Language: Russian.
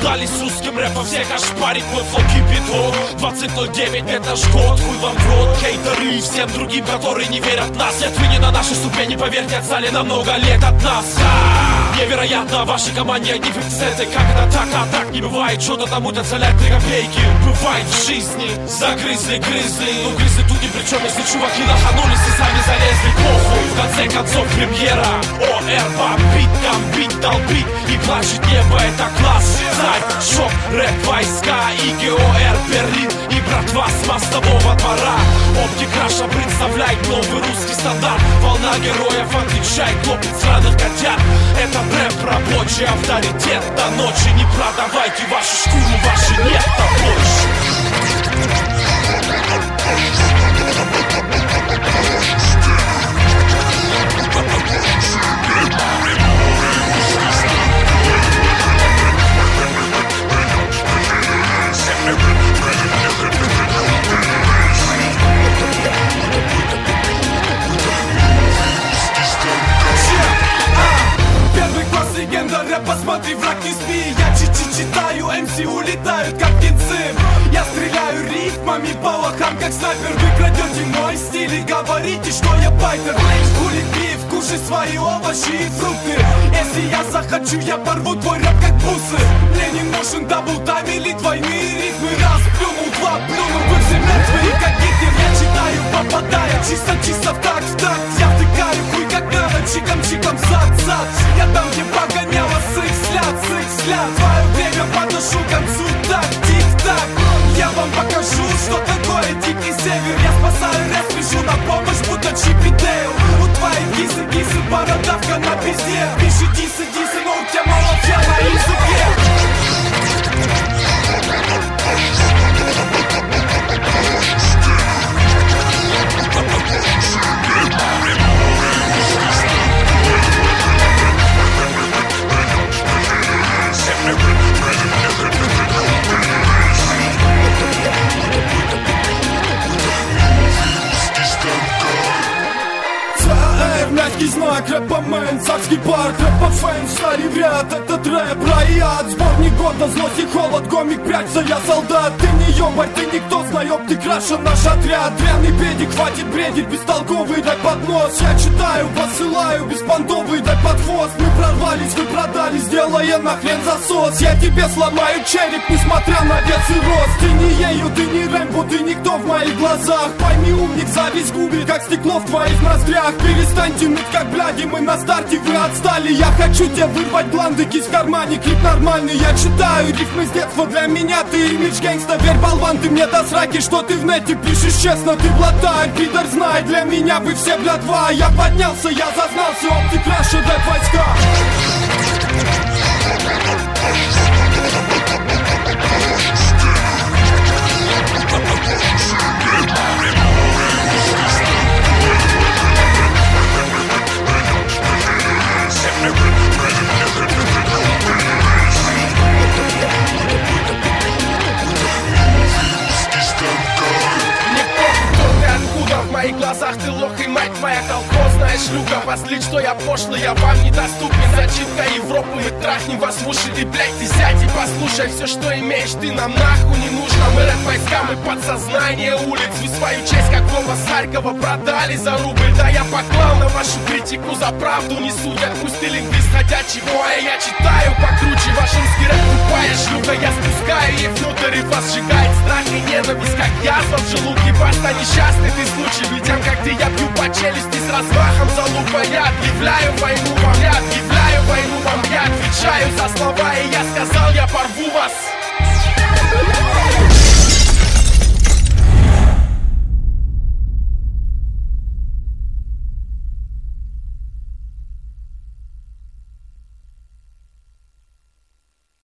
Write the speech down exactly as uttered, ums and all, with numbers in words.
Дали с русским рэпом всех ошпарить, мой флоу кипяток. Двадцать ноль девять, это ж год, хуй вам в рот. Хейтеры и всем другим, которые не верят в нас. Нет, вы не на нашей ступени, поверьте, отстали на много лет от нас. А, невероятно, в вашей команде одни фиксеты. Как это так, а так не бывает. Что-то там утоцелять три копейки. Бывает в жизни, загрызли, грызли. Ну грызли тут ни при чем, если чуваки лоханулись и сами залезли. Похуй, в конце концов премьера. ОР бомбит, там бит, долбит. И плачет небо, это класс. Знай, шок, рэп, войска и ГОР Берлин. И братва с мостового двора. Оптик Раша представляет новый русский стандарт. Волна героев отвечает, топит сраных котят. Это рэп, рабочий авторитет. До ночи не продавайте вашу шкуру, ваши нет, а больше. Посмотри, враг, не спи, я чуть-чуть читаю, эм си улетают, как птенцы. Я стреляю рифмами по лохам, как снайпер. Вы крадете мой стиль и говорите, что я байтер. Хули пив, кушай свои овощи и фрукты. Если я захочу, я порву твой рэп, как бусы. Мне не нужен даблтайм или двойные ритмы. Раз плюнул, два плюнул, вы все мертвые, как Гитлер. Я читаю, попадая, чисто-чисто в такт, в такт. Я втыкаю хуй, как надо, чиком-чиком, зад-зад. Я там, где погоняла сык, сляд, сык, сляд. Твое время подношу к концу, так, тик-так. Я вам покажу, что такое дикий север. Я спасаю рэп, спешу на помощь, будто Чип и Дейл. У твоей кисы, кисы, бородавка на пизде. Пиши дисы, дисы, но у тебя молодца на языке. Мягкий знак, рэпомен, царский парк, рэпофэн, стали в ряд, этот рэп, райад. Сборник года, злость и холод, гомик, прячься, я солдат. Ты не ёбарь, ты никто, знаёб, ты краша наш отряд. Дрянный педик, хватит бредить, бестолковый дай под нос. Я читаю, посылаю, беспонтовый дай под хвост. Мы прорвались, вы продали, сделая нахрен засос. Я тебе сломаю череп, несмотря на вес и рост. Ты не ею, ты не Рэмбо, ты никто в моих глазах. Пойми, умник, зависть губит, как стекло в твоих ноздрях. Перестань тянуть, как бляди, мы на старте, вы отстали. Я хочу тебе вырвать гланды, кисть в кармане, клип нормальный. Я читаю рифмы с детства, для меня ты имидж гангста. Верь, болван, ты мне до сраки, что ты в нете пишешь честно. Ты блатарь, пидор, знай, для меня вы все блядва. Я поднялся, я зазнался, оптик Раша, рэп войска. В моих глазах ты лох и мать твоя колхозная шлюха. Послить, что я пошлый, я вам недоступен. Зачинка Европы, мы трахнем вас в уши. Ты, блядь, ты сядь и послушай. Все, что имеешь, ты нам нахуй не нужно. Мы рэп-войска, мы подсознание улиц. Вы свою честь, как Вова с Харькова, продали за рубль. Да я поклал на вашу критику за правду не судят. Пусть ты лингвист ходячий, боя. Я читаю покруче, ваш русский рэп тупая шлюха. Я спускаю ей внутрь и вас сжигает страх и ненависть, как язва в желудке. Баста, несчастный ты случай. Людям, как ты, я бью по челюсти с размахом залупа. Я объявляю войну вам, я объявляю войну вам. Я отвечаю за слова, и я сказал, я порву вас.